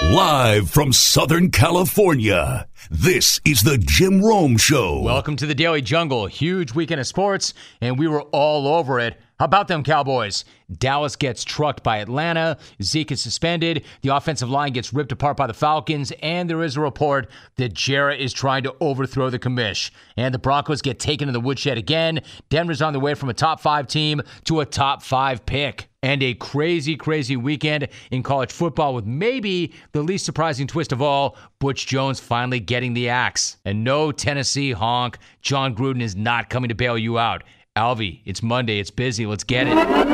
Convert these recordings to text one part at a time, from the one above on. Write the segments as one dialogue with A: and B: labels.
A: Live from Southern California, this is the Jim Rome Show.
B: Welcome to the Daily Jungle. Huge weekend of sports, and we were all over it. How about them Cowboys? Dallas gets trucked by Atlanta. Zeke is suspended. The offensive line gets ripped apart by the Falcons. And there is a report that Jarrett is trying to overthrow the commish. And the Broncos get taken to the woodshed again. Denver's on the way from a top 5 team to a top 5 pick. And a crazy, crazy weekend in college football with maybe the least surprising twist of all, Butch Jones finally getting the axe. And no Tennessee honk, John Gruden is not coming to bail you out. Alvy, it's Monday, it's busy, let's get it.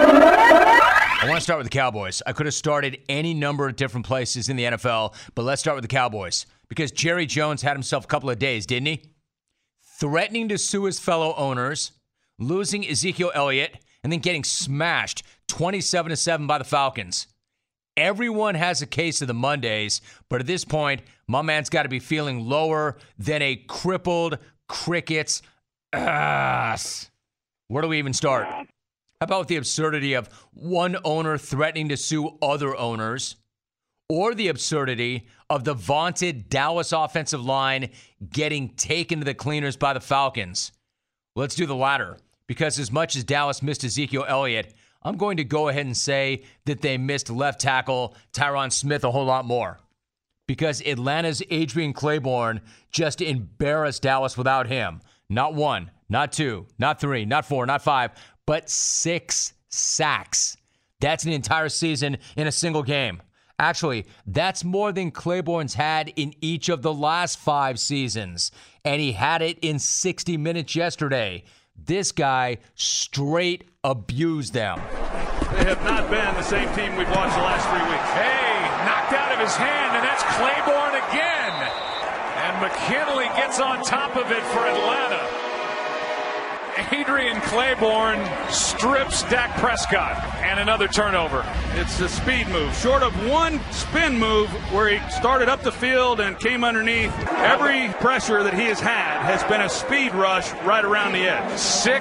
B: I want to start with the Cowboys. I could have started any number of different places in the NFL, but let's start with the Cowboys. Because Jerry Jones had himself a couple of days, didn't he? Threatening to sue his fellow owners, losing Ezekiel Elliott, and then getting smashed 27-7 by the Falcons. Everyone has a case of the Mondays, but at this point, my man's got to be feeling lower than a crippled cricket's ass. Where do we even start? How about the absurdity of one owner threatening to sue other owners, or the absurdity of the vaunted Dallas offensive line getting taken to the cleaners by the Falcons? Let's do the latter, because as much as Dallas missed Ezekiel Elliott, I'm going to go ahead and say that they missed left tackle Tyron Smith a whole lot more, because Atlanta's Adrian Claiborne just embarrassed Dallas without him. Not 1, not 2, not 3, not 4, not 5, but 6 sacks. That's an entire season in a single game. Actually, that's more than Claiborne's had in each of the last 5 seasons. And he had it in 60 minutes yesterday. This guy straight abused them.
C: They have not been the same team we've watched the last 3 weeks. Hey, knocked out of his hand, and that's Claiborne again. And McKinley gets on top of it for Atlanta. Adrian Claiborne strips Dak Prescott, and another turnover. It's a speed move. Short of one spin move where he started up the field and came underneath, every pressure that he has had has been a speed rush right around the edge.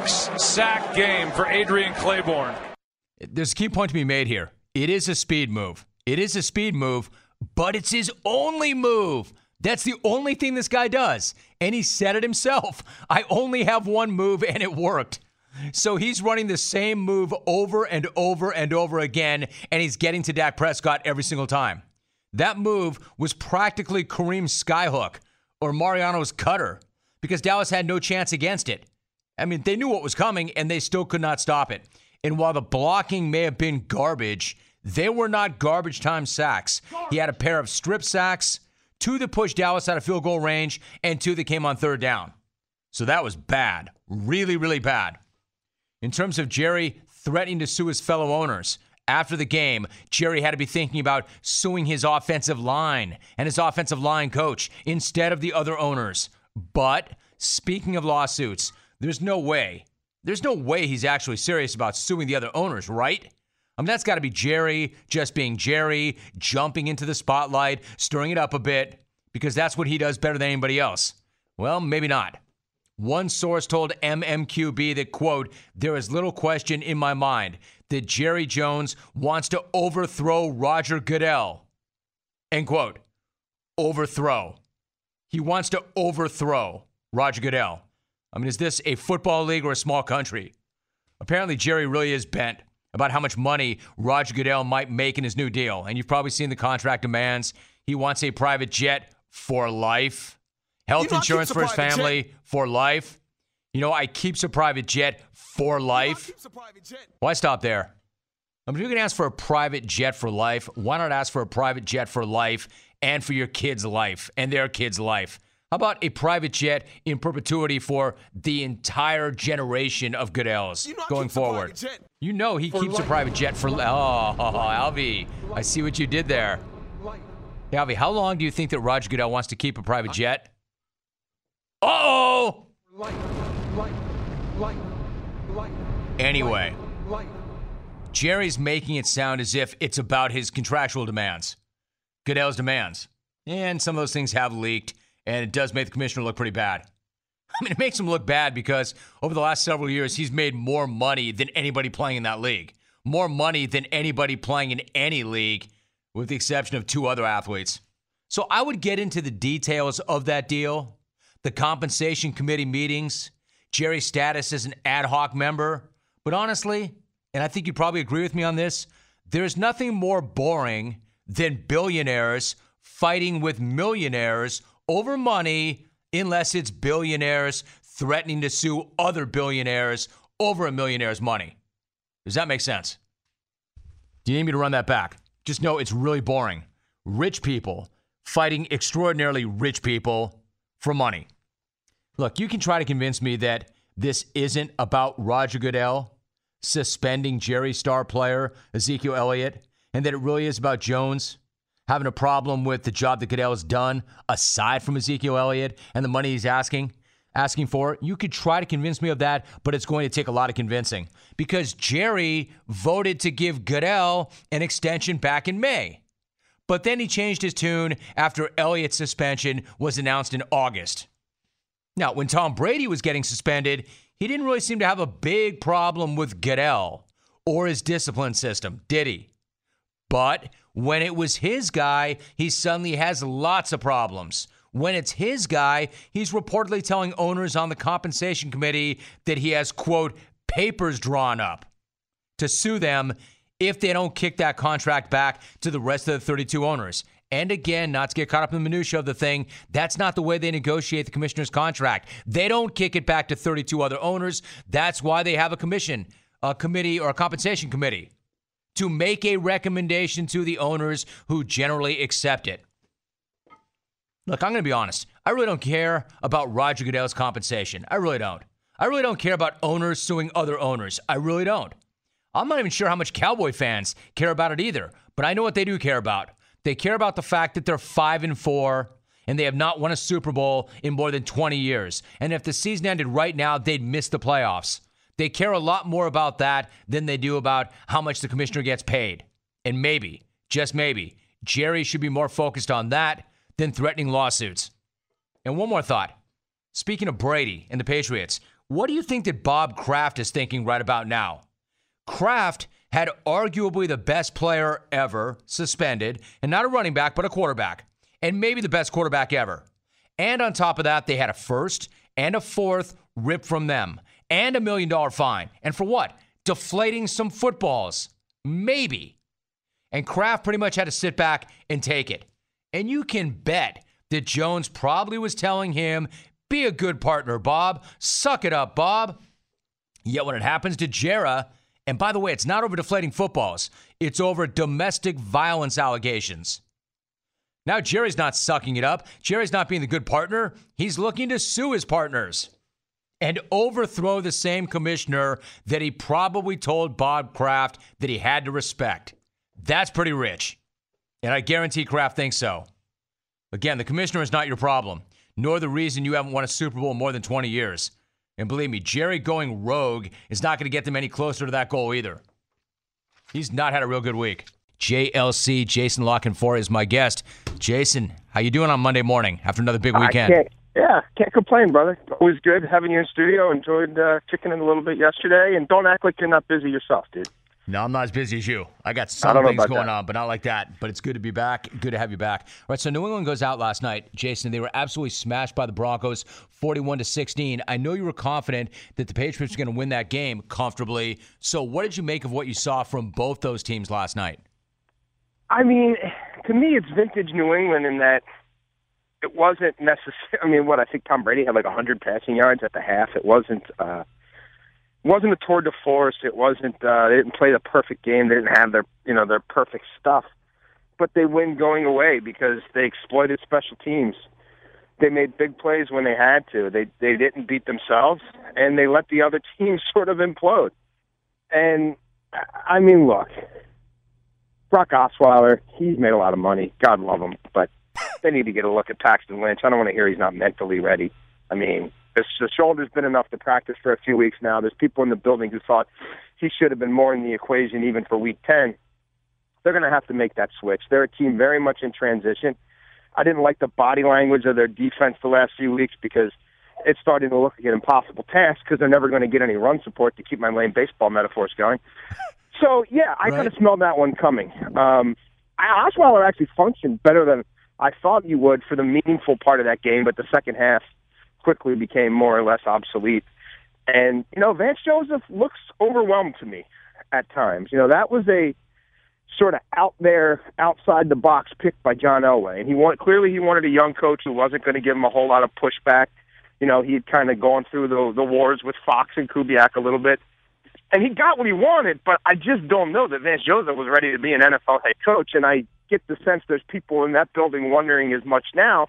C: 6-sack game for Adrian Claiborne.
B: There's a key point to be made here. It is a speed move. It is a speed move, but it's his only move. That's the only thing this guy does. And he said it himself. I only have one move, and it worked. So he's running the same move over and over and over again, and he's getting to Dak Prescott every single time. That move was practically Kareem's skyhook or Mariano's cutter, because Dallas had no chance against it. I mean, they knew what was coming, and they still could not stop it. And while the blocking may have been garbage, they were not garbage time sacks. He had a pair of strip sacks, 2 that pushed Dallas out of field goal range, and 2 that came on third down. So that was bad. Really, really bad. In terms of Jerry threatening to sue his fellow owners, after the game, Jerry had to be thinking about suing his offensive line and his offensive line coach instead of the other owners. But speaking of lawsuits, there's no way he's actually serious about suing the other owners, right? I mean, that's got to be Jerry just being Jerry, jumping into the spotlight, stirring it up a bit, because that's what he does better than anybody else. Well, maybe not. One source told MMQB that, quote, "There is little question in my mind that Jerry Jones wants to overthrow Roger Goodell." End quote. Overthrow. He wants to overthrow Roger Goodell. I mean, is this a football league or a small country? Apparently, Jerry really is bent about how much money Roger Goodell might make in his new deal. And you've probably seen the contract demands. He wants a private jet for life. Health insurance for his family for life. You know, I keeps a private jet for life. Why stop there? I mean, if you can ask for a private jet for life, why not ask for a private jet for life and for your kid's life and their kid's life? How about a private jet in perpetuity for the entire generation of Goodells going forward? You know he keeps a private jet for... Oh, Alvy, I see what you did there. Hey, Alvy, how long do you think that Roger Goodell wants to keep a private jet? Uh-oh! Anyway, Jerry's making it sound as if it's about his contractual demands. Goodell's demands. And some of those things have leaked. And it does make the commissioner look pretty bad. I mean, it makes him look bad because over the last several years, he's made more money than anybody playing in that league. More money than anybody playing in any league. with the exception of 2 other athletes. So I would get into the details of that deal, the compensation committee meetings, Jerry's status as an ad hoc member. But honestly, and I think you probably agree with me on this, there's nothing more boring than billionaires fighting with millionaires over money, unless it's billionaires threatening to sue other billionaires over a millionaire's money. Does that make sense? Do you need me to run that back? Just know it's really boring. Rich people fighting extraordinarily rich people for money. Look, you can try to convince me that this isn't about Roger Goodell suspending Jerry's star player, Ezekiel Elliott, and that it really is about Jones having a problem with the job that Goodell has done aside from Ezekiel Elliott and the money he's asking for. You could try to convince me of that, but it's going to take a lot of convincing because Jerry voted to give Goodell an extension back in May. But then he changed his tune after Elliott's suspension was announced in August. Now, when Tom Brady was getting suspended, he didn't really seem to have a big problem with Goodell or his discipline system, did he? But when it was his guy, he suddenly has lots of problems. When it's his guy, he's reportedly telling owners on the compensation committee that he has, quote, papers drawn up to sue them if they don't kick that contract back to the rest of the 32 owners. And again, not to get caught up in the minutia of the thing, that's not the way they negotiate the commissioner's contract. They don't kick it back to 32 other owners. That's why they have a committee or a compensation committee to make a recommendation to the owners who generally accept it. Look, I'm going to be honest. I really don't care about Roger Goodell's compensation. I really don't. I really don't care about owners suing other owners. I really don't. I'm not even sure how much Cowboy fans care about it either, but I know what they do care about. They care about the fact that they're 5-4 and they have not won a Super Bowl in more than 20 years. And if the season ended right now, they'd miss the playoffs. They care a lot more about that than they do about how much the commissioner gets paid. And maybe, just maybe, Jerry should be more focused on that than threatening lawsuits. And one more thought. Speaking of Brady and the Patriots, what do you think that Bob Kraft is thinking right about now? Kraft had arguably the best player ever suspended, and not a running back, but a quarterback, and maybe the best quarterback ever. And on top of that, they had a first and a fourth ripped from them, and $1 million fine. And for what? Deflating some footballs. Maybe. And Kraft pretty much had to sit back and take it. And you can bet that Jones probably was telling him, be a good partner, Bob. Suck it up, Bob. Yet when it happens to Jera, and by the way, it's not over deflating footballs. It's over domestic violence allegations. Now Jerry's not sucking it up. Jerry's not being the good partner. He's looking to sue his partners and overthrow the same commissioner that he probably told Bob Kraft that he had to respect. That's pretty rich. And I guarantee Kraft thinks so. Again, the commissioner is not your problem, nor the reason you haven't won a Super Bowl in more than 20 years. And believe me, Jerry going rogue is not going to get them any closer to that goal either. He's not had a real good week. JLC, Jason La Canfora is my guest. Jason, how you doing on Monday morning after another big weekend?
D: Can't complain, brother. Always good having you in studio. Enjoyed kicking in a little bit yesterday. And don't act like you're not busy yourself, dude.
B: No, I'm not as busy as you. I got some things going on, but not like that. But it's good to be back. Good to have you back. All right, so New England goes out last night. Jason, they were absolutely smashed by the Broncos, 41-16. I know you were confident that the Patriots were going to win that game comfortably. So what did you make of what you saw from both those teams last night?
D: I mean, to me, it's vintage New England in that it wasn't necessarily. I mean, I think Tom Brady had like 100 passing yards at the half. It wasn't a tour de force. It wasn't. They didn't play the perfect game. They didn't have their perfect stuff. But they win going away because they exploited special teams. They made big plays when they had to. They didn't beat themselves, and they let the other team sort of implode. And I mean, look, Brock Osweiler, he's made a lot of money. God love him, but they need to get a look at Paxton Lynch. I don't want to hear he's not mentally ready. I mean, the shoulder's been enough to practice for a few weeks now. There's people in the building who thought he should have been more in the equation even for Week 10. They're going to have to make that switch. They're a team very much in transition. I didn't like the body language of their defense the last few weeks because it's starting to look like an impossible task because they're never going to get any run support, to keep my lame baseball metaphors going. So, yeah, I kind of smelled that one coming. Osweiler actually functioned better than I thought he would for the meaningful part of that game, but the second half quickly became more or less obsolete. And, Vance Joseph looks overwhelmed to me at times. That was a sort of out there, outside the box pick by John Elway. And he wanted a young coach who wasn't going to give him a whole lot of pushback. He'd kind of gone through the wars with Fox and Kubiak a little bit. And he got what he wanted, but I just don't know that Vance Joseph was ready to be an NFL head coach. And I get the sense there's people in that building wondering as much now,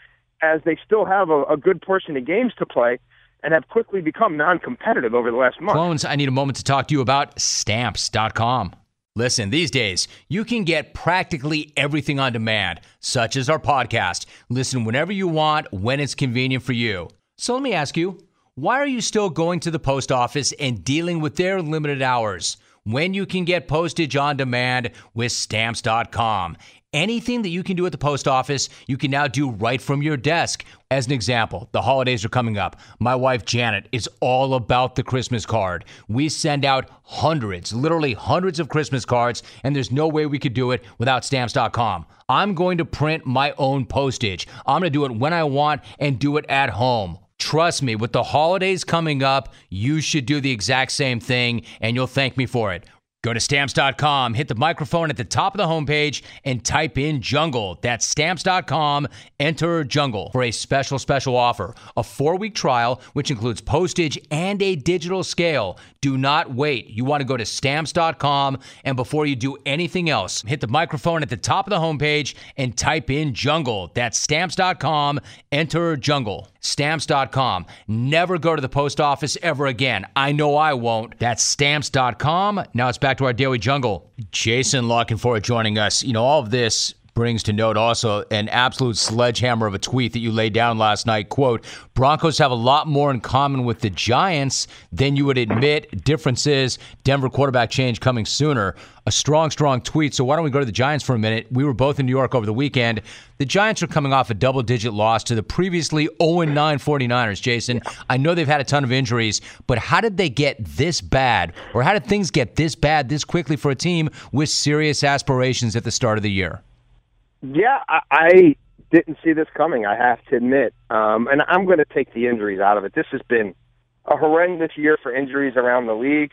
D: as they still have a good portion of games to play and have quickly become non-competitive over the last month.
B: Clones, I need a moment to talk to you about Stamps.com. Listen, these days, you can get practically everything on demand, such as our podcast. Listen whenever you want, when it's convenient for you. So let me ask you, why are you still going to the post office and dealing with their limited hours when you can get postage on demand with Stamps.com? Anything that you can do at the post office, you can now do right from your desk. As an example, the holidays are coming up. My wife, Janet, is all about the Christmas card. We send out hundreds, literally hundreds of Christmas cards, and there's no way we could do it without Stamps.com. I'm going to print my own postage. I'm going to do it when I want and do it at home. Trust me, with the holidays coming up, you should do the exact same thing, and you'll thank me for it. Go to Stamps.com, hit the microphone at the top of the homepage, and type in Jungle. That's Stamps.com, enter Jungle for a special offer. A 4-week trial, which includes postage and a digital scale. Do not wait. You want to go to Stamps.com, and before you do anything else, hit the microphone at the top of the homepage and type in Jungle. That's Stamps.com, enter Jungle. Stamps.com. Never go to the post office ever again. I know I won't. That's Stamps.com. Now it's back to our Daily Jungle. Jason La Canfora joining us. All of this brings to note also an absolute sledgehammer of a tweet that you laid down last night. Quote, Broncos have a lot more in common with the Giants than you would admit. Difference is Denver quarterback change coming sooner. A strong tweet. So why don't we go to the Giants for a minute? We were both in New York over the weekend. The Giants are coming off a double-digit loss to the previously 0-9 49ers, Jason. I know they've had a ton of injuries, but how did they get this bad? Or how did things get this bad this quickly for a team with serious aspirations at the start of the year?
D: Yeah, I didn't see this coming, I have to admit. And I'm going to take the injuries out of it. This has been a horrendous year for injuries around the league.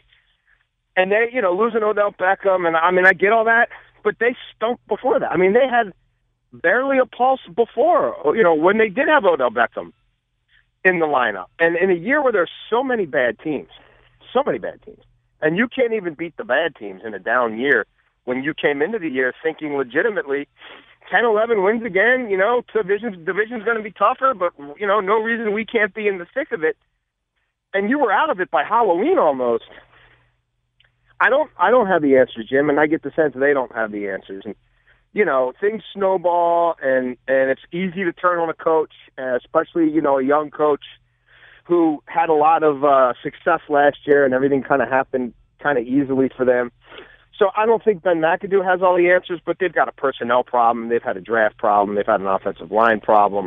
D: And they, losing Odell Beckham, and I get all that, but they stunk before that. They had barely a pulse before, when they did have Odell Beckham in the lineup. And in a year where there's so many bad teams, and you can't even beat the bad teams in a down year, when you came into the year thinking legitimately 10, 11 wins again, division's going to be tougher, but, no reason we can't be in the thick of it. And you were out of it by Halloween almost. I don't have the answers, Jim, and I get the sense they don't have the answers. And, things snowball, and it's easy to turn on a coach, especially, a young coach who had a lot of success last year, and everything kind of happened kind of easily for them. So I don't think Ben McAdoo has all the answers, but they've got a personnel problem. They've had a draft problem. They've had an offensive line problem.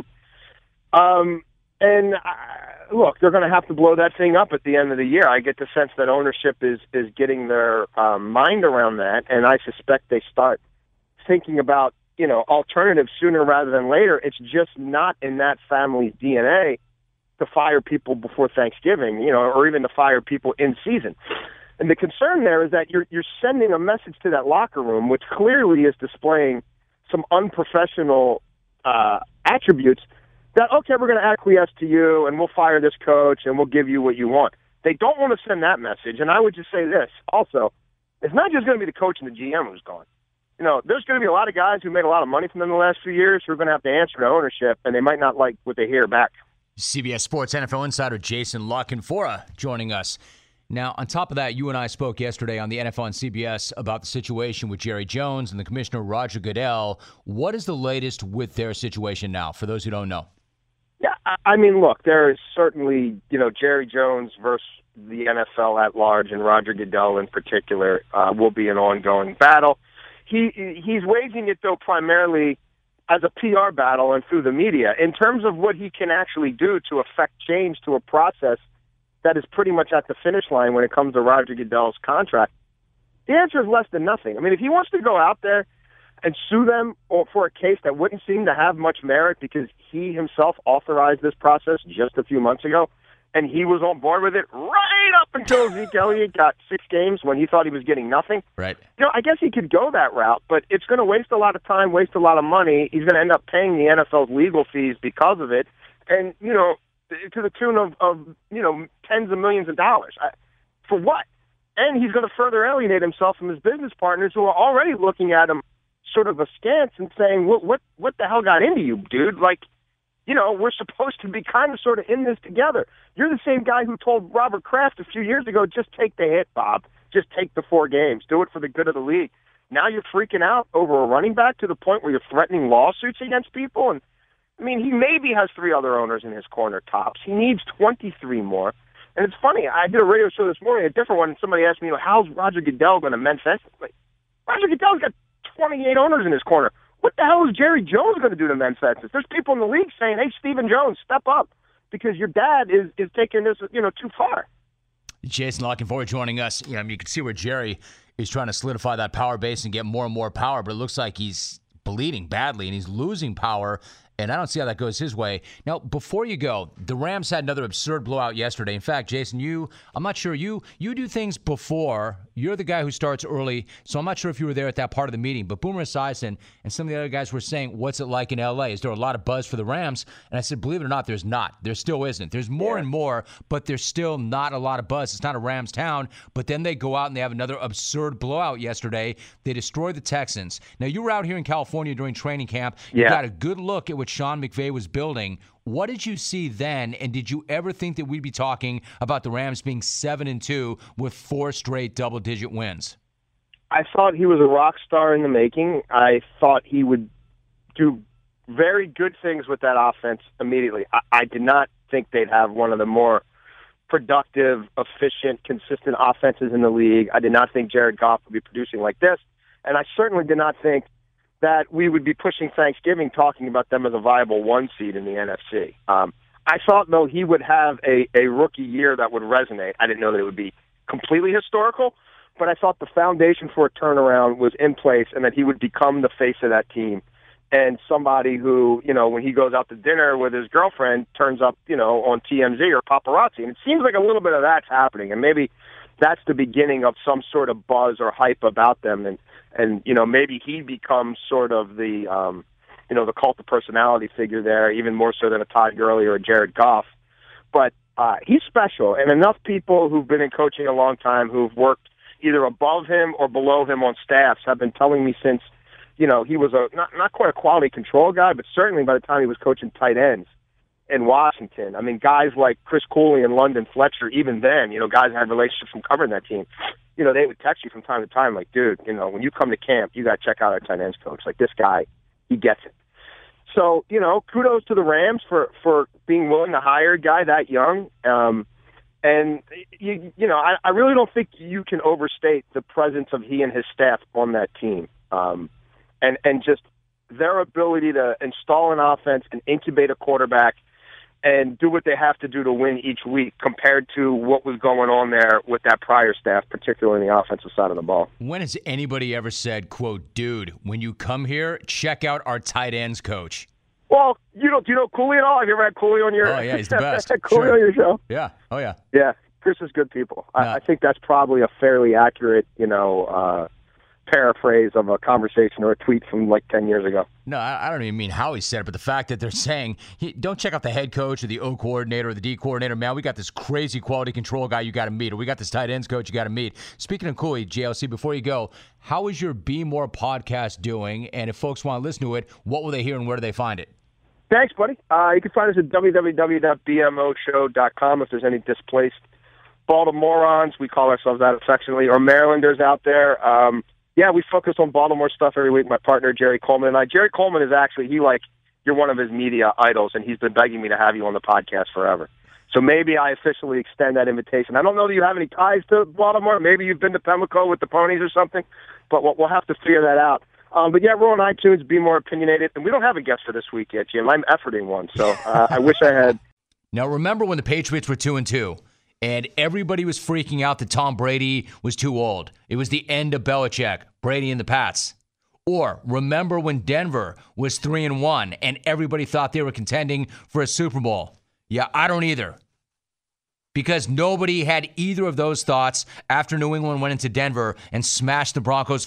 D: Look, they're going to have to blow that thing up at the end of the year. I get the sense that ownership is getting their mind around that, and I suspect they start thinking about, alternatives sooner rather than later. It's just not in that family's DNA to fire people before Thanksgiving, or even to fire people in season. And the concern there is that you're sending a message to that locker room, which clearly is displaying some unprofessional attributes, that, okay, we're going to acquiesce to you, and we'll fire this coach, and we'll give you what you want. They don't want to send that message. And I would just say this, also, it's not just going to be the coach and the GM who's gone. There's going to be a lot of guys who made a lot of money from them the last few years who are going to have to answer to ownership, and they might not like what they hear back.
B: CBS Sports NFL insider Jason La Canfora joining us. Now, on top of that, you and I spoke yesterday on the NFL on CBS about the situation with Jerry Jones and the commissioner Roger Goodell. What is the latest with their situation now, for those who don't know?
D: Yeah, look, there is certainly, Jerry Jones versus the NFL at large, and Roger Goodell in particular, will be an ongoing battle. He's waging it, though, primarily as a PR battle and through the media. In terms of what he can actually do to affect change to a process that is pretty much at the finish line when it comes to Roger Goodell's contract, the answer is less than nothing. If he wants to go out there and sue them for a case that wouldn't seem to have much merit because he himself authorized this process just a few months ago, and he was on board with it right up until Zeke Elliott got 6 games when he thought he was getting nothing.
B: Right.
D: I guess he could go that route, but it's going to waste a lot of time, waste a lot of money. He's going to end up paying the NFL's legal fees because of it, and, to the tune of tens of millions of dollars. For what? And he's going to further alienate himself from his business partners who are already looking at him sort of askance and saying, what the hell got into you, dude? Like, we're supposed to be kind of sort of in this together. You're the same guy who told Robert Kraft a few years ago, just take the hit, Bob. Just take the 4 games. Do it for the good of the league. Now you're freaking out over a running back to the point where you're threatening lawsuits against people. And, I mean, he maybe has 3 other owners in his corner tops. He needs 23 more. And it's funny, I did a radio show this morning, a different one, and somebody asked me, how's Roger Goodell going to mend fences? Like, Roger Goodell's got 28 owners in his corner. What the hell is Jerry Jones going to do to mend fences? There's people in the league saying, hey, Stephen Jones, step up, because your dad is taking this, too far.
B: Jason La Canfora joining us. You can see where Jerry is trying to solidify that power base and get more and more power, but it looks like he's bleeding badly and he's losing power. And I don't see how that goes his way. Now, before you go, the Rams had another absurd blowout yesterday. In fact, Jason, I'm not sure, you do things before. You're the guy who starts early, so I'm not sure if you were there at that part of the meeting. But Boomer Esiason and some of the other guys were saying, what's it like in L.A.? Is there a lot of buzz for the Rams? And I said, believe it or not, there's not. There still isn't. There's more and more, but there's still not a lot of buzz. It's not a Rams town. But then they go out and they have another absurd blowout yesterday. They destroy the Texans. Now, you were out here in California during training camp. You got a good look at what Sean McVay was building. What did you see then, and did you ever think that we'd be talking about the Rams being 7-2 with 4 straight double-digit wins?
D: I thought he was a rock star in the making. I thought he would do very good things with that offense immediately. I did not think they'd have one of the more productive, efficient, consistent offenses in the league. I did not think Jared Goff would be producing like this, and I certainly did not think that we would be pushing Thanksgiving talking about them as a viable 1 seed in the NFC. I thought, though, he would have a rookie year that would resonate. I didn't know that it would be completely historical, but I thought the foundation for a turnaround was in place and that he would become the face of that team and somebody who, when he goes out to dinner with his girlfriend, turns up, on TMZ or paparazzi. And it seems like a little bit of that's happening, and maybe that's the beginning of some sort of buzz or hype about them. And maybe he becomes sort of the, the cult of personality figure there, even more so than a Todd Gurley or a Jared Goff. But he's special, and enough people who've been in coaching a long time, who've worked either above him or below him on staffs, have been telling me since, he was not quite a quality control guy, but certainly by the time he was coaching tight ends in Washington. I mean, guys like Chris Cooley and London Fletcher, even then, guys had relationships from covering that team. They would text you from time to time, like, dude, when you come to camp, you got to check out our tight ends coach. Like, this guy, he gets it. So, kudos to the Rams for being willing to hire a guy that young. And, I really don't think you can overstate the presence of he and his staff on that team. And just their ability to install an offense and incubate a quarterback and do what they have to do to win each week compared to what was going on there with that prior staff, particularly in the offensive side of the ball.
B: When has anybody ever said, quote, dude, when you come here, check out our tight ends coach?
D: Well, do you know Cooley at all? Have you ever had Cooley on your?
B: Oh yeah, he's the best.
D: Cooley on your show?
B: Yeah. Oh yeah.
D: Yeah, Chris is good people. I think that's probably a fairly accurate, paraphrase of a conversation or a tweet from like 10 years ago.
B: No, I don't even mean how he said it, but the fact that they're saying, don't check out the head coach or the O coordinator or the D coordinator. Man, we got this crazy quality control guy you got to meet, or we got this tight ends coach you got to meet. Speaking of Cooley, JLC, before you go, how is your Be More podcast doing? And if folks want to listen to it, what will they hear and where do they find it?
D: Thanks, buddy. You can find us at www.bmoshow.com if there's any displaced Baltimoreans, we call ourselves that affectionately, or Marylanders out there. Yeah, we focus on Baltimore stuff every week. My partner, Jerry Coleman, and I. Jerry Coleman is actually, you're one of his media idols, and he's been begging me to have you on the podcast forever. So maybe I officially extend that invitation. I don't know that you have any ties to Baltimore. Maybe you've been to Pimlico with the Ponies or something, but we'll have to figure that out. But yeah, we're on iTunes, Be More Opinionated, and we don't have a guest for this week yet, Jim. I'm efforting one, so I wish I had.
B: Now, remember when the Patriots were 2-2? And everybody was freaking out that Tom Brady was too old. It was the end of Belichick, Brady and the Pats. Or remember when Denver was 3-1 and everybody thought they were contending for a Super Bowl? Yeah, I don't either. Because nobody had either of those thoughts after New England went into Denver and smashed the Broncos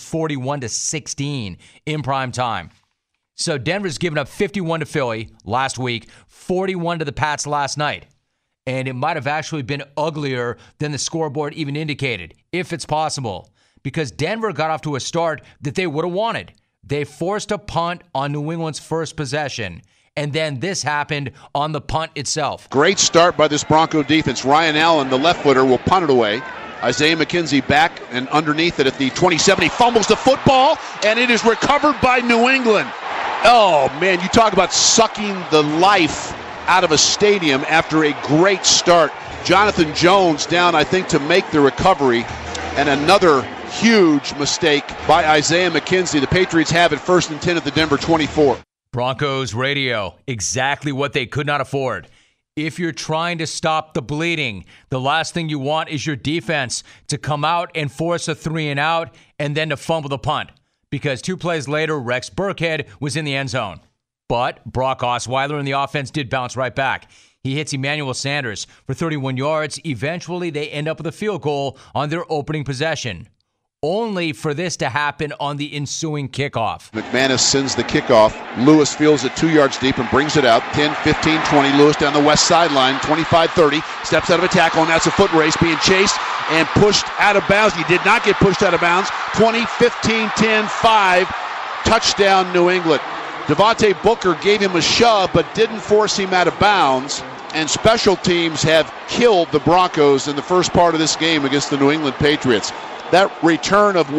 B: 41-16 in prime time. So Denver's given up 51 to Philly last week, 41 to the Pats last night. And it might have actually been uglier than the scoreboard even indicated, if it's possible. Because Denver got off to a start that they would have wanted. They forced a punt on New England's first possession. And then this happened on the punt itself.
E: Great start by this Bronco defense. Ryan Allen, the left footer, will punt it away. Isaiah McKenzie back and underneath it at the 27. He fumbles the football, and it is recovered by New England. Oh, man, you talk about sucking the life out of a stadium after a great start. Jonathan Jones down, I think, to make the recovery. And another huge mistake by Isaiah McKenzie. The Patriots have it 1st and 10 at the Denver 24.
B: Broncos radio, exactly what they could not afford. If you're trying to stop the bleeding, the last thing you want is your defense to come out and force a 3-and-out and then to fumble the punt. Because 2 plays later, Rex Burkhead was in the end zone. But Brock Osweiler and the offense did bounce right back. He hits Emmanuel Sanders for 31 yards. Eventually, they end up with a field goal on their opening possession. Only for this to happen on the ensuing kickoff.
E: McManus sends the kickoff. Lewis fields it 2 yards deep and brings it out. 10, 15, 20. Lewis down the west sideline. 25, 30. Steps out of a tackle, and that's a foot race being chased and pushed out of bounds. He did not get pushed out of bounds. 20, 15, 10, 5. Touchdown, New England. Devontae Booker gave him a shove but didn't force him out of bounds. And special teams have killed the Broncos in the first part of this game against the New England Patriots. That return of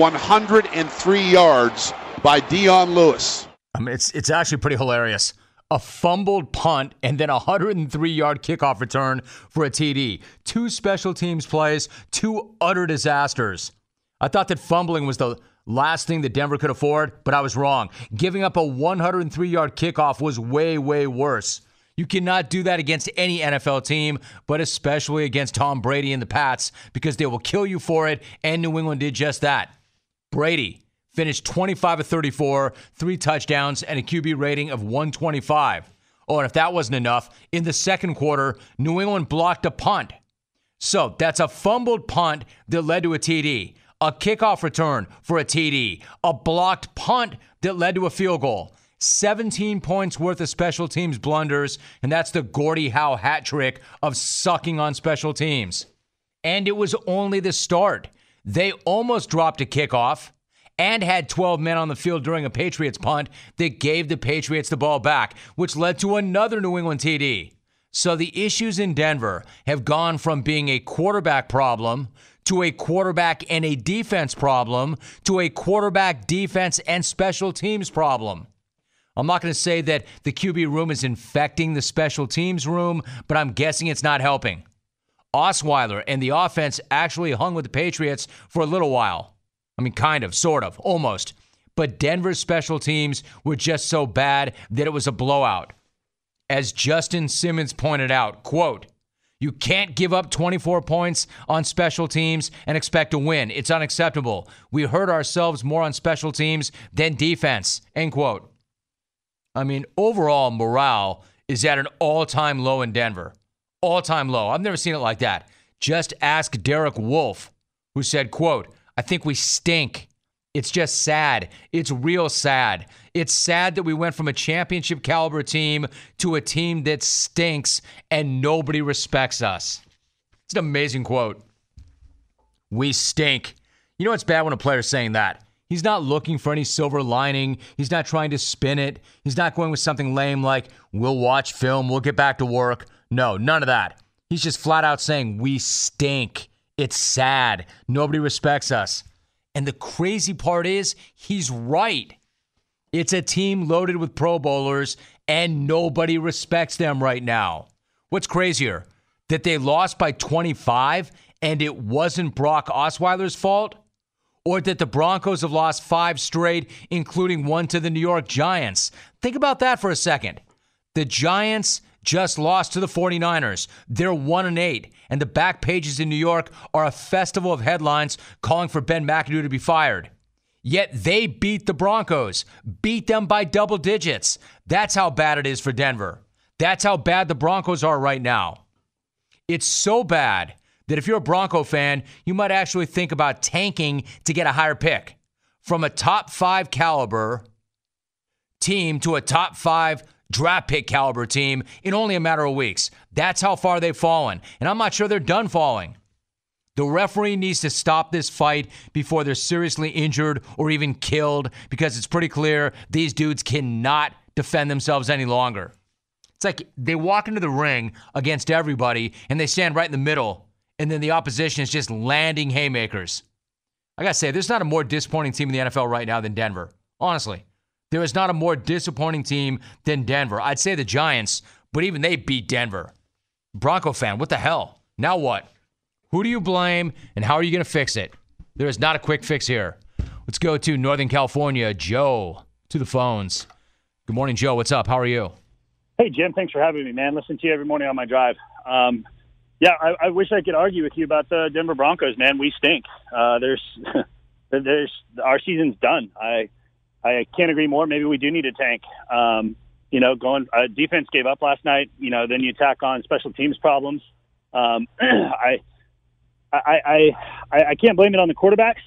E: 103 yards by Dion Lewis.
B: I mean, it's actually pretty hilarious. A fumbled punt and then a 103-yard kickoff return for a TD. 2 special teams plays, 2 utter disasters. I thought that fumbling was the last thing that Denver could afford, but I was wrong. Giving up a 103-yard kickoff was way, way worse. You cannot do that against any NFL team, but especially against Tom Brady and the Pats, because they will kill you for it, and New England did just that. Brady finished 25 of 34, 3 touchdowns, and a QB rating of 125. Oh, and if that wasn't enough, in the second quarter, New England blocked a punt. So that's a fumbled punt that led to a TD, a kickoff return for a TD, a blocked punt that led to a field goal. 17 points worth of special teams blunders, and that's the Gordie Howe hat trick of sucking on special teams. And it was only the start. They almost dropped a kickoff and had 12 men on the field during a Patriots punt that gave the Patriots the ball back, which led to another New England TD. So the issues in Denver have gone from being a quarterback problem to a quarterback and a defense problem to a quarterback, defense, and special teams problem. I'm not going to say that the QB room is infecting the special teams room, but I'm guessing it's not helping. Osweiler and the offense actually hung with the Patriots for a little while. I mean, kind of, sort of, almost. But Denver's special teams were just so bad that it was a blowout. As Justin Simmons pointed out, quote, "You can't give up 24 points on special teams and expect to win. It's unacceptable. We hurt ourselves more on special teams than defense," end quote. I mean, overall morale is at an all-time low in Denver. All-time low. I've never seen it like that. Just ask Derek Wolfe, who said, quote, "I think we stink. It's just sad. It's real sad. It's sad that we went from a championship caliber team to a team that stinks and nobody respects us." It's an amazing quote. We stink. You know it's bad when a player's saying that. He's not looking for any silver lining. He's not trying to spin it. He's not going with something lame like, "We'll watch film, we'll get back to work." No, none of that. He's just flat out saying, we stink. It's sad. Nobody respects us. And the crazy part is, he's right. It's a team loaded with Pro Bowlers, and nobody respects them right now. What's crazier? That they lost by 25, and it wasn't Brock Osweiler's fault? Or that the Broncos have lost 5 straight, including one to the New York Giants? Think about that for a second. The Giants just lost to the 49ers. They're 1-8, and the back pages in New York are a festival of headlines calling for Ben McAdoo to be fired. Yet they beat the Broncos, beat them by double digits. That's how bad it is for Denver. That's how bad the Broncos are right now. It's so bad that if you're a Bronco fan, you might actually think about tanking to get a higher pick. From a top 5 caliber team to a top 5 draft pick caliber team in only a matter of weeks. That's how far they've fallen. And I'm not sure they're done falling. The referee needs to stop this fight before they're seriously injured or even killed, because it's pretty clear these dudes cannot defend themselves any longer. It's like they walk into the ring against everybody and they stand right in the middle, and then the opposition is just landing haymakers. I gotta say, there's not a more disappointing team in the NFL right now than Denver. Honestly, there is not a more disappointing team than Denver. I'd say the Giants, but even they beat Denver. Bronco fan, what the hell? Now what? Who do you blame, and how are you going to fix it? There is not a quick fix here. Let's go to Northern California. Joe, to the phones. Good morning, Joe. What's up? How are you?
F: Hey, Jim. Thanks for having me, man. Listen to you every morning on my drive. I wish I could argue with you about the Denver Broncos, man. We stink. There's our season's done. I can't agree more. Maybe we do need a tank. Defense gave up last night. Then you tack on special teams problems. I can't blame it on the quarterbacks.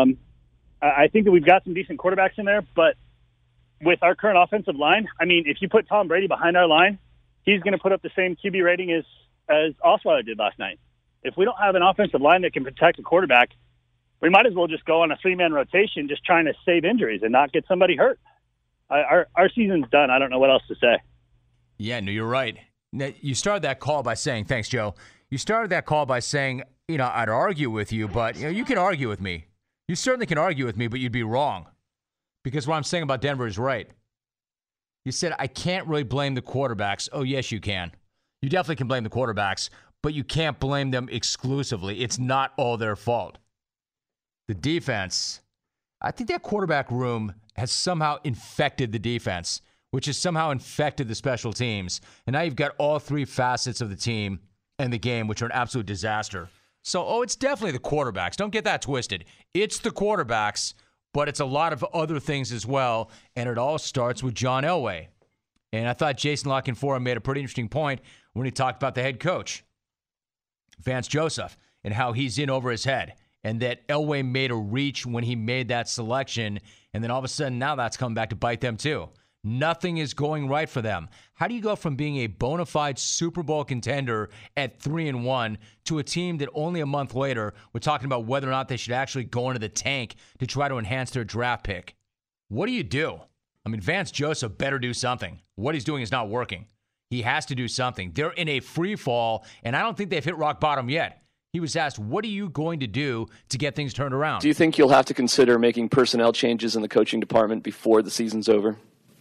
F: I think that we've got some decent quarterbacks in there, but with our current offensive line, I mean, if you put Tom Brady behind our line, he's going to put up the same QB rating as Osweiler did last night. If we don't have an offensive line that can protect a quarterback, we might as well just go on a 3-man rotation, just trying to save injuries and not get somebody hurt. Our season's done. I don't know what else to say.
B: Yeah, no, you're right. Now, you started that call by saying, thanks, Joe. You started that call by saying, I'd argue with you, but you can argue with me. You certainly can argue with me, but you'd be wrong. Because what I'm saying about Denver is right. You said, I can't really blame the quarterbacks. Oh, yes, you can. You definitely can blame the quarterbacks, but you can't blame them exclusively. It's not all their fault. The defense, I think that quarterback room has somehow infected the defense, which has somehow infected the special teams. And now you've got all 3 facets of the team and the game, which are an absolute disaster. So, it's definitely the quarterbacks. Don't get that twisted. It's the quarterbacks, but it's a lot of other things as well. And it all starts with John Elway. And I thought Jason La Canfora made a pretty interesting point when he talked about the head coach, Vance Joseph, and how he's in over his head. And that Elway made a reach when he made that selection. And then all of a sudden, now that's come back to bite them too. Nothing is going right for them. How do you go from being a bona fide Super Bowl contender at 3-1 to a team that only a month later we're talking about whether or not they should actually go into the tank to try to enhance their draft pick? What do you do? I mean, Vance Joseph better do something. What he's doing is not working. He has to do something. They're in a free fall, and I don't think they've hit rock bottom yet. He was asked, what are you going to do to get things turned around?
G: Do you think you'll have to consider making personnel changes in the coaching department before the season's over?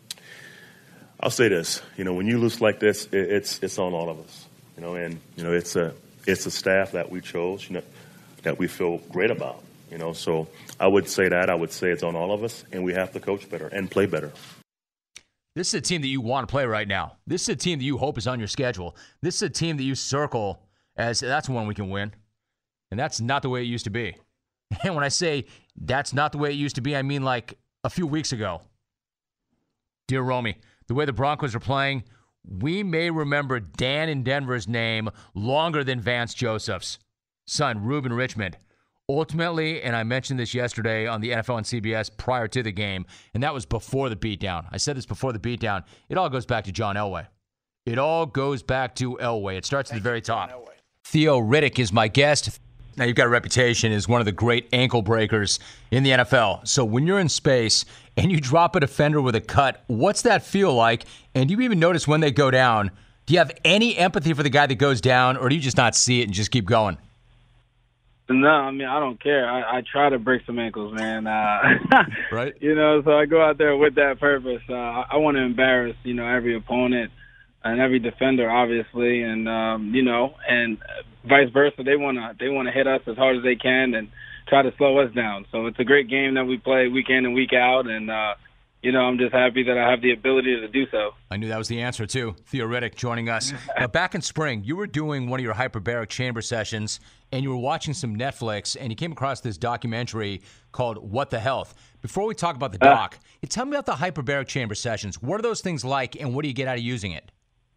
H: I'll say this, when you lose like this, it's on all of us, and it's a staff that we chose, that we feel great about, So I would say that. I would say it's on all of us, and we have to coach better and play better.
B: This is a team that you want to play right now. This is a team that you hope is on your schedule. This is a team that you circle as that's one we can win, and that's not the way it used to be. And when I say that's not the way it used to be, I mean like a few weeks ago. Dear Romy, the way the Broncos are playing, we may remember Dan in Denver's name longer than Vance Joseph's. Son, Ruben Richmond. Ultimately, and I mentioned this yesterday on the NFL and CBS prior to the game, and that was before the beatdown. I said this before the beatdown. It all goes back to John Elway. It all goes back to Elway. It starts at the very top. Theo Riddick is my guest. Now, you've got a reputation as one of the great ankle breakers in the NFL. So when you're in space and you drop a defender with a cut, what's that feel like? And do you even notice when they go down? Do you have any empathy for the guy that goes down, or do you just not see it and just keep going?
I: No, I mean, I don't care. I try to break some ankles, man.
B: Right?
I: So I go out there with that purpose. I want to embarrass, every opponent and every defender, obviously, and and vice versa. They want to hit us as hard as they can and try to slow us down. So it's a great game that we play week in and week out, and I'm just happy that I have the ability to do so.
B: I knew that was the answer, too. Theo Riddick joining us. Now, back in spring, you were doing one of your hyperbaric chamber sessions, and you were watching some Netflix, and you came across this documentary called What the Health. Before we talk about the doc, tell me about the hyperbaric chamber sessions. What are those things like, and what do you get out of using it?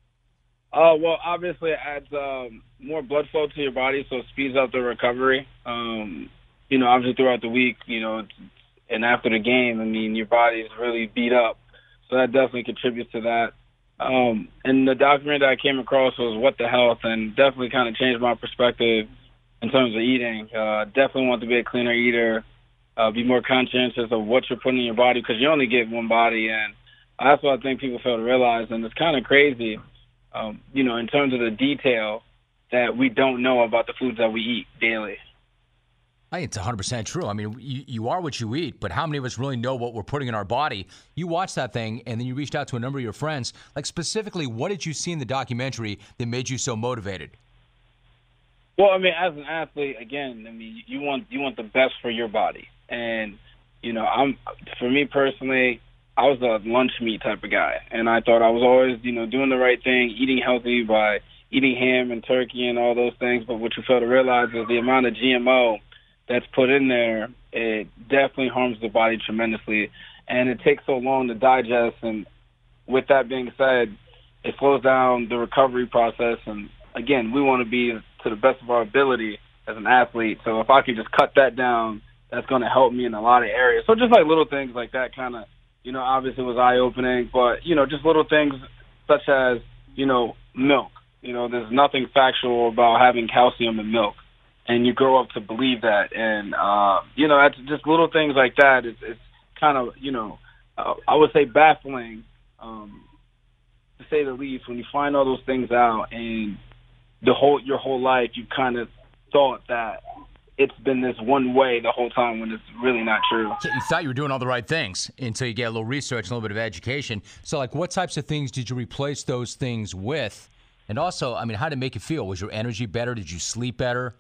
I: Well, obviously it adds more blood flow to your body, so it speeds up the recovery. Obviously throughout the week, and after the game, your body's really beat up. So that definitely contributes to that. And the documentary that I came across was What the Health, and definitely kind of changed my perspective in terms of eating. Definitely want to be a cleaner eater, be more conscientious of what you're putting in your body, because you only get one body, and that's what I think people fail to realize. And it's kind of crazy, in terms of the detail that we don't know about the foods that we eat daily.
B: I think it's 100% true. You are what you eat, but how many of us really know what we're putting in our body? You watched that thing, and then you reached out to a number of your friends. Like, specifically, what did you see in the documentary that made you so motivated?
I: Well, as an athlete, again, you want the best for your body. And, for me personally, I was a lunch meat type of guy. And I thought I was always, doing the right thing, eating healthy by eating ham and turkey and all those things. But what you fail to realize is the amount of GMO that's put in there, it definitely harms the body tremendously. And it takes so long to digest. And with that being said, it slows down the recovery process. And, again, we want to be to the best of our ability as an athlete. So if I can just cut that down, that's going to help me in a lot of areas. So just like little things like that kind of, obviously was eye-opening. But, just little things such as, milk. There's nothing factual about having calcium in milk. And you grow up to believe that. And, that's just little things like that. It's kind of, I would say baffling, to say the least, when you find all those things out and your whole life you kind of thought that it's been this one way the whole time when it's really not true.
B: You thought you were doing all the right things until you get a little research and a little bit of education. So, like, what types of things did you replace those things with? And also, how did it make you feel? Was your energy better? Did you sleep better?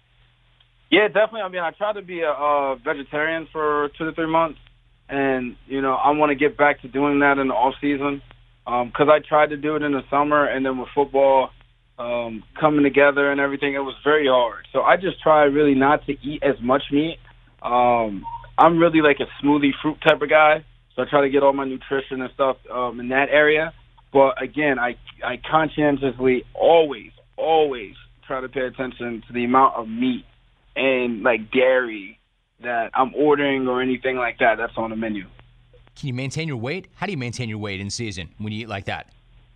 I: Yeah, definitely. I tried to be a vegetarian for 2 to 3 months, and, I want to get back to doing that in the off season, because I tried to do it in the summer, and then with football coming together and everything, it was very hard. So I just try really not to eat as much meat. I'm really like a smoothie fruit type of guy, so I try to get all my nutrition and stuff in that area. But, again, I conscientiously always try to pay attention to the amount of meat and like dairy that I'm ordering or anything like that that's on the menu.
B: Can you maintain your weight? How do you maintain your weight in season when you eat like that?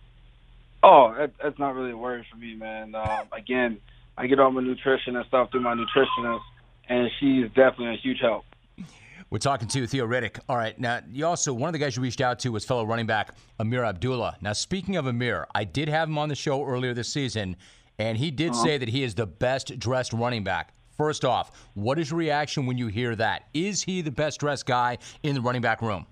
I: Oh, that's not really a worry for me, man. Again, I get all my nutrition and stuff through my nutritionist, and she's definitely a huge help.
B: We're talking to Theo Riddick. All right, now, one of the guys you reached out to was fellow running back Amir Abdullah. Now, speaking of Amir, I did have him on the show earlier this season, and he did say that he is the best-dressed running back. First off, what is your reaction when you hear that? Is he the best-dressed guy in the running back room?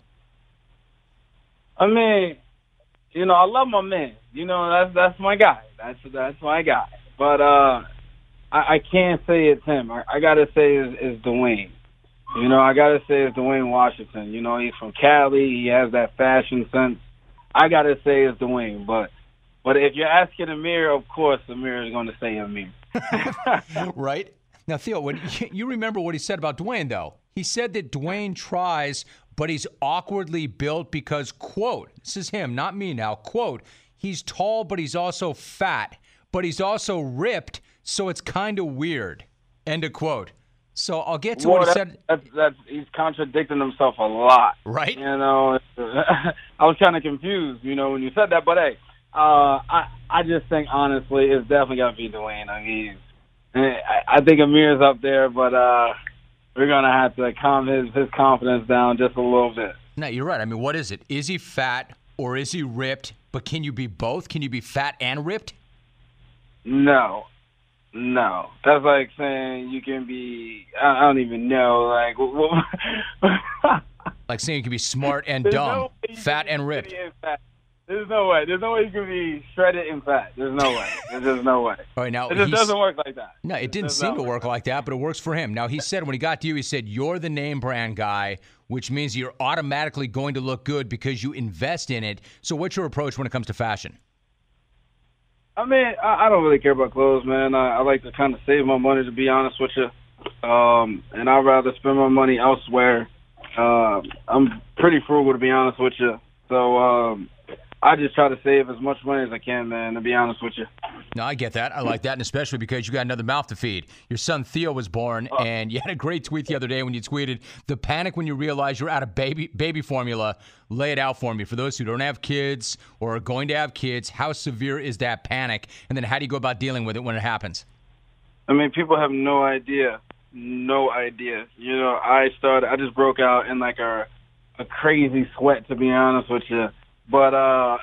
I: I love my man. That's my guy. That's my guy. But I can't say it's him. I gotta say it's Dwayne. I gotta say it's Dwayne Washington. He's from Cali. He has that fashion sense. I gotta say it's Dwayne. But if you're asking Amir, of course Amir is going to say Amir.
B: Right. Now, Theo, you remember what he said about Dwayne, though. He said that Dwayne tries, but he's awkwardly built because, quote, this is him, not me now, quote, he's tall, but he's also fat, but he's also ripped, so it's kind of weird, end of quote. So I'll get to what he said.
I: He's contradicting himself a lot.
B: Right.
I: I was kind of confused, when you said that, but hey, I just think, honestly, it's definitely got to be Dwayne. I think Amir's up there, but we're going to have to calm his confidence down just a little bit.
B: No, you're right. What is it? Is he fat or is he ripped? But can you be both? Can you be fat and ripped?
I: No. That's like saying you can be, I don't even know,
B: like saying you can be smart and dumb, fat and ripped.
I: There's no way. There's no way you can be shredded and fat. There's no way. There's just no way.
B: All right, now
I: it just doesn't work like that.
B: No, it didn't seem to work like that, but it works for him. Now, he said when he got to you, he said, you're the name brand guy, which means you're automatically going to look good because you invest in it. So what's your approach when it comes to fashion?
I: I mean, I don't really care about clothes, man. I like to kind of save my money, to be honest with you. And I'd rather spend my money elsewhere. I'm pretty frugal, to be honest with you. So I just try to save as much money as I can, man, to be honest with you.
B: No, I get that. I like that, and especially because you got another mouth to feed. Your son Theo was born, and you had a great tweet the other day when you tweeted, the panic when you realize you're out of baby formula. Lay it out for me. For those who don't have kids or are going to have kids, how severe is that panic? And then how do you go about dealing with it when it happens?
I: I mean, people have no idea. No idea. You know, I just broke out in like a crazy sweat, to be honest with you. But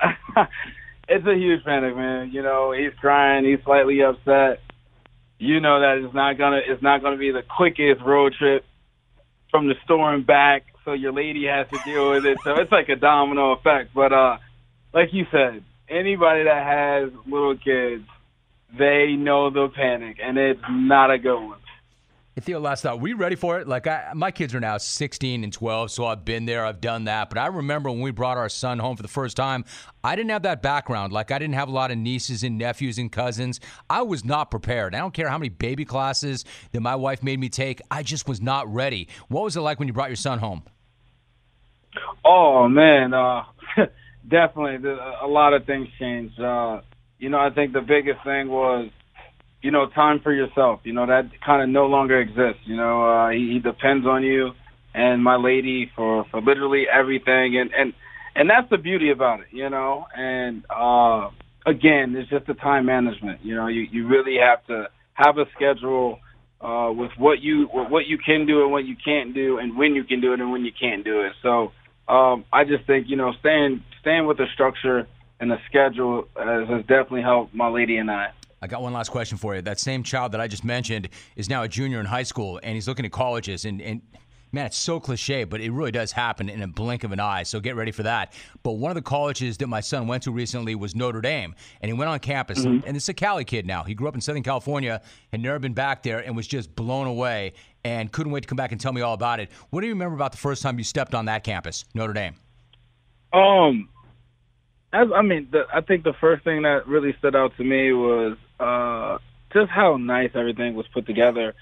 I: it's a huge panic, man. You know, he's crying, he's slightly upset. You know that it's not gonna be the quickest road trip from the store and back, so your lady has to deal with it. So it's like a domino effect. But like you said, anybody that has little kids, they know the panic, and it's not a good one.
B: Hey, Theo, last thought. Were you ready for it? Like, my kids are now 16 and 12, so I've been there. I've done that. But I remember when we brought our son home for the first time, I didn't have that background. Like, I didn't have a lot of nieces and nephews and cousins. I was not prepared. I don't care how many baby classes that my wife made me take. I just was not ready. What was it like when you brought your son home?
I: Oh, man. Definitely. A lot of things changed. You know, I think the biggest thing was, you know, time for yourself. You know, that kind of no longer exists. You know, he depends on you and my lady for literally everything. And that's the beauty about it, you know. And, again, it's just the time management. You know, you really have to have a schedule with what you can do and what you can't do and when you can do it and when you can't do it. So I just think, you know, staying with the structure and the schedule has definitely helped my lady and I.
B: I got one last question for you. That same child that I just mentioned is now a junior in high school, and he's looking at colleges. And man, it's so cliche, but it really does happen in a blink of an eye, so get ready for that. But one of the colleges that my son went to recently was Notre Dame, and he went on campus. And this is a Cali kid now. He grew up in Southern California, had never been back there, and was just blown away and couldn't wait to come back and tell me all about it. What do you remember about the first time you stepped on that campus, Notre Dame?
I: I think the first thing that really stood out to me was just how nice everything was put together.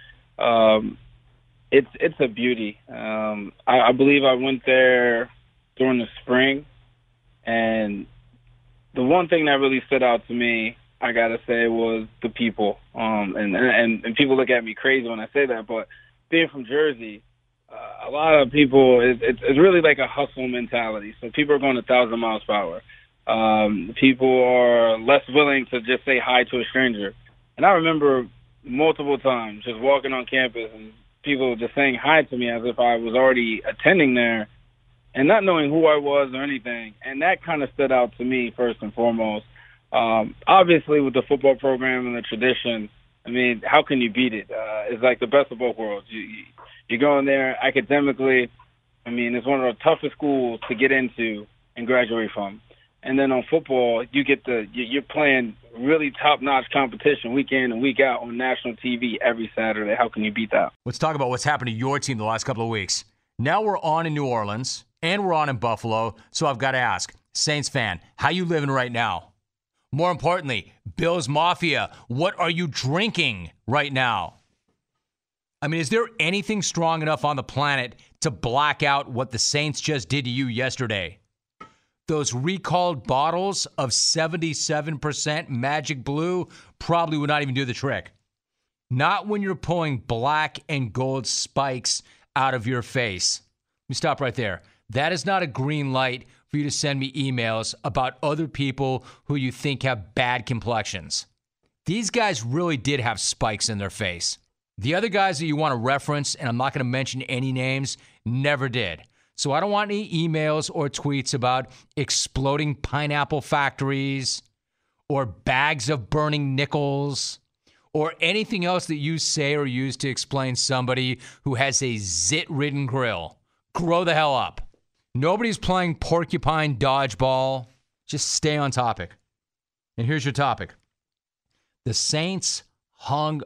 I: It's a beauty. I believe I went there during the spring, and the one thing that really stood out to me, I gotta say, was the people. And people look at me crazy when I say that, but being from Jersey, a lot of people, it's really like a hustle mentality. So people are going 1,000 miles per hour. People are less willing to just say hi to a stranger. And I remember multiple times just walking on campus and people just saying hi to me as if I was already attending there and not knowing who I was or anything. And that kind of stood out to me first and foremost. Obviously, with the football program and the tradition, I mean, how can you beat it? It's like the best of both worlds. You go in there academically, I mean, it's one of the toughest schools to get into and graduate from. And then on football, you're playing really top-notch competition week in and week out on national TV every Saturday. How can you beat that?
B: Let's talk about what's happened to your team the last couple of weeks. Now we're on in New Orleans, and we're on in Buffalo, so I've got to ask, Saints fan, how you living right now? More importantly, Bills Mafia, what are you drinking right now? I mean, is there anything strong enough on the planet to black out what the Saints just did to you yesterday? Those recalled bottles of 77% Magic Blue probably would not even do the trick. Not when you're pulling black and gold spikes out of your face. Let me stop right there. That is not a green light for you to send me emails about other people who you think have bad complexions. These guys really did have spikes in their face. The other guys that you want to reference, and I'm not going to mention any names, never did. So I don't want any emails or tweets about exploding pineapple factories or bags of burning nickels or anything else that you say or use to explain somebody who has a zit-ridden grill. Grow the hell up. Nobody's playing porcupine dodgeball, Just stay on topic. And here's your topic. The Saints hung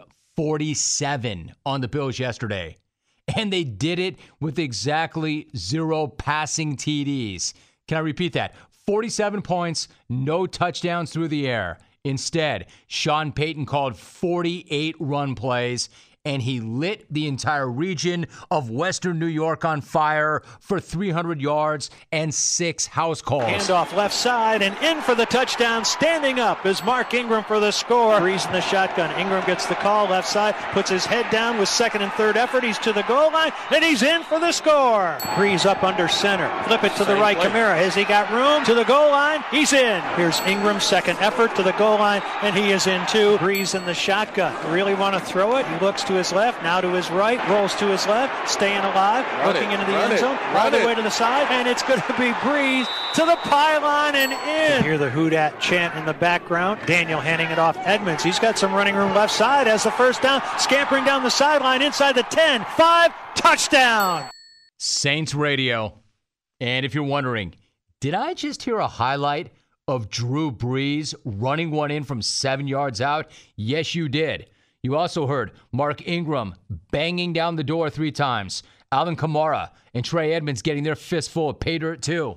B: 47 on the Bills yesterday, and they did it with exactly 0 passing TDs. Can I repeat that? 47 points, no touchdowns through the air. Instead, Sean Payton called 48 run plays, and he lit the entire region of Western New York on fire for 300 yards and 6 house calls.
J: Handoff left side and in for the touchdown. Standing up is Mark Ingram for the score. Brees in the shotgun. Ingram gets the call left side, puts his head down with second and third effort. He's to the goal line, and he's in for the score. Brees up under center. Flip it to the right. Kamara, has he got room? To the goal line, he's in. Here's Ingram's second effort to the goal line, and he is in too. Brees in the shotgun. Really want to throw it? He looks to his left, now to his right, rolls to his left, staying alive, looking into the end zone, all the way to the side, and it's going to be Brees to the pylon and in. You hear the Who Dat chant in the background. Daniel handing it off Edmonds. He's got some running room left side, has the first down, scampering down the sideline inside the 10, 5, touchdown.
B: Saints radio. And if you're wondering, did I just hear a highlight of Drew Brees running one in from 7 yards out? Yes, you did. You also heard Mark Ingram banging down the door 3 times. Alvin Kamara and Trey Edmonds getting their fistful of pay dirt too.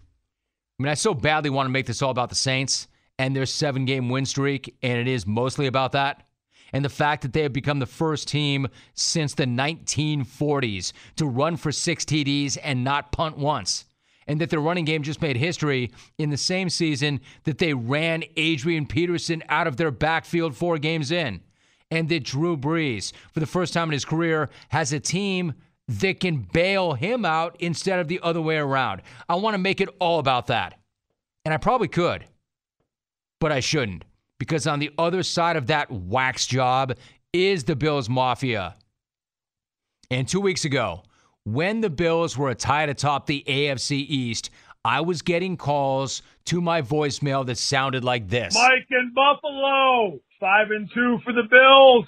B: I mean, I so badly want to make this all about the Saints and their 7-game win streak, and it is mostly about that. And the fact that they have become the first team since the 1940s to run for 6 TDs and not punt once. And that their running game just made history in the same season that they ran Adrian Peterson out of their backfield 4 games in. And that Drew Brees, for the first time in his career, has a team that can bail him out instead of the other way around. I want to make it all about that. And I probably could, but I shouldn't. Because on the other side of that wax job is the Bills Mafia. And 2 weeks ago, when the Bills were tied atop the AFC East, I was getting calls to my voicemail that sounded like this.
K: Mike in Buffalo, 5-2 for the Bills.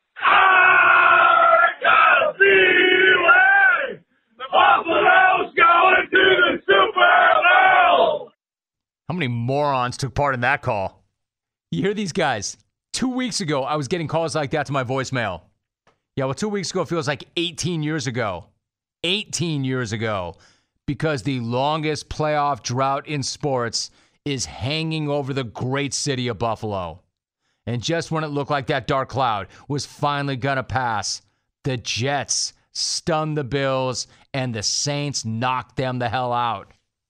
K: I gotta be away. The Buffalo's going to the Super Bowl.
B: How many morons took part in that call? You hear these guys. 2 weeks ago, I was getting calls like that to my voicemail. Yeah, well, 2 weeks ago feels like 18 years ago. 18 years ago. Because the longest playoff drought in sports is hanging over the great city of Buffalo. And just when it looked like that dark cloud was finally going to pass, the Jets stunned the Bills and the Saints knocked them the hell out.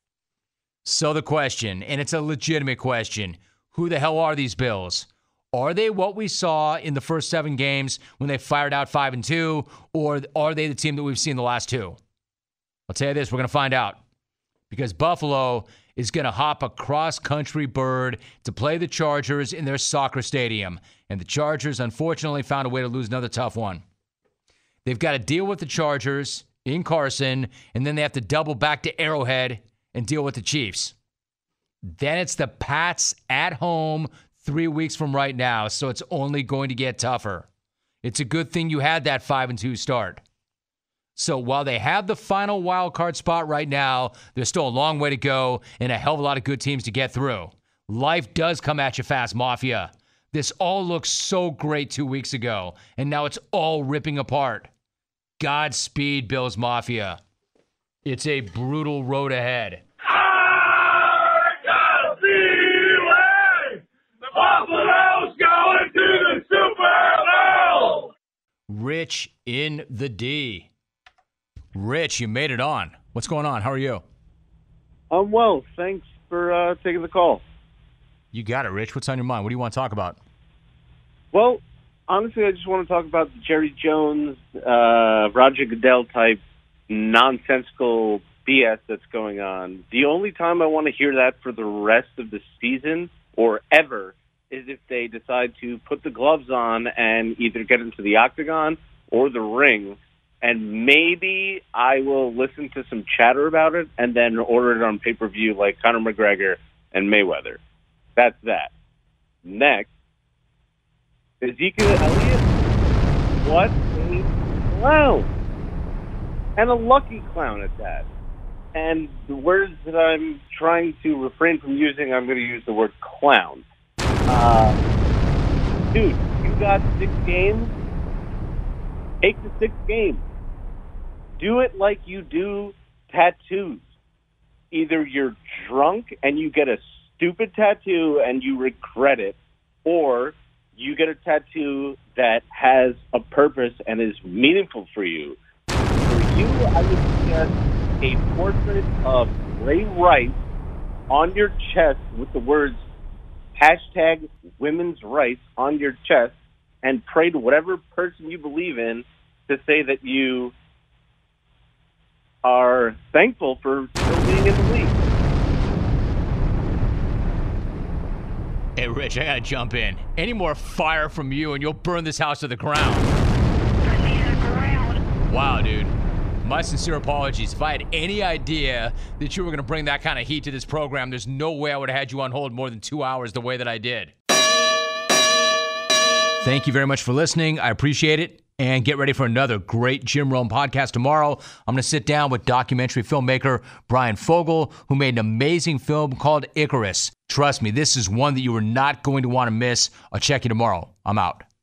B: So the question, and it's a legitimate question, who the hell are these Bills? Are they what we saw in the first 7 games when they fired out 5-2, or are they the team that we've seen the last 2? I'll tell you this, we're going to find out. Because Buffalo is going to hop a cross-country bird to play the Chargers in their soccer stadium. And the Chargers, unfortunately, found a way to lose another tough one. They've got to deal with the Chargers in Carson, and then they have to double back to Arrowhead and deal with the Chiefs. Then it's the Pats at home 3 weeks from right now, so it's only going to get tougher. It's a good thing you had that 5-2 start. So while they have the final wild card spot right now, there's still a long way to go and a hell of a lot of good teams to get through. Life does come at you fast, Mafia. This all looked so great 2 weeks ago, and now it's all ripping apart. Godspeed, Bills Mafia. It's a brutal road ahead.
K: I gotta be away. The Buffalo's going to the Super Bowl.
B: Rich in the D. Rich, you made it on. What's going on? How are you?
L: I'm well. Thanks for taking the call.
B: You got it, Rich. What's on your mind? What do you want to talk about?
L: Well, honestly, I just want to talk about the Jerry Jones, Roger Goodell type nonsensical BS that's going on. The only time I want to hear that for the rest of the season or ever is if they decide to put the gloves on and either get into the octagon or the ring. And maybe I will listen to some chatter about it and then order it on pay-per-view like Conor McGregor and Mayweather. That's that. Next, Ezekiel Elliott. What a clown. And a lucky clown at that. And the words that I'm trying to refrain from using, I'm going to use the word clown. Dude, you got 6 games. Take the 6 games. Do it like you do tattoos. Either you're drunk and you get a stupid tattoo and you regret it, or you get a tattoo that has a purpose and is meaningful for you. For you, I would suggest a portrait of Ray Rice on your chest with the words hashtag women's rights on your chest, and pray to whatever person you believe in to say that you are thankful for still being in the league.
B: Hey, Rich, I gotta jump in. Any more fire from you and you'll burn this house to the ground. Wow, dude. My sincere apologies. If I had any idea that you were going to bring that kind of heat to this program, there's no way I would have had you on hold more than 2 hours the way that I did. Thank you very much for listening. I appreciate it. And get ready for another great Jim Rome podcast tomorrow. I'm going to sit down with documentary filmmaker Brian Fogel, who made an amazing film called Icarus. Trust me, this is one that you are not going to want to miss. I'll check you tomorrow. I'm out.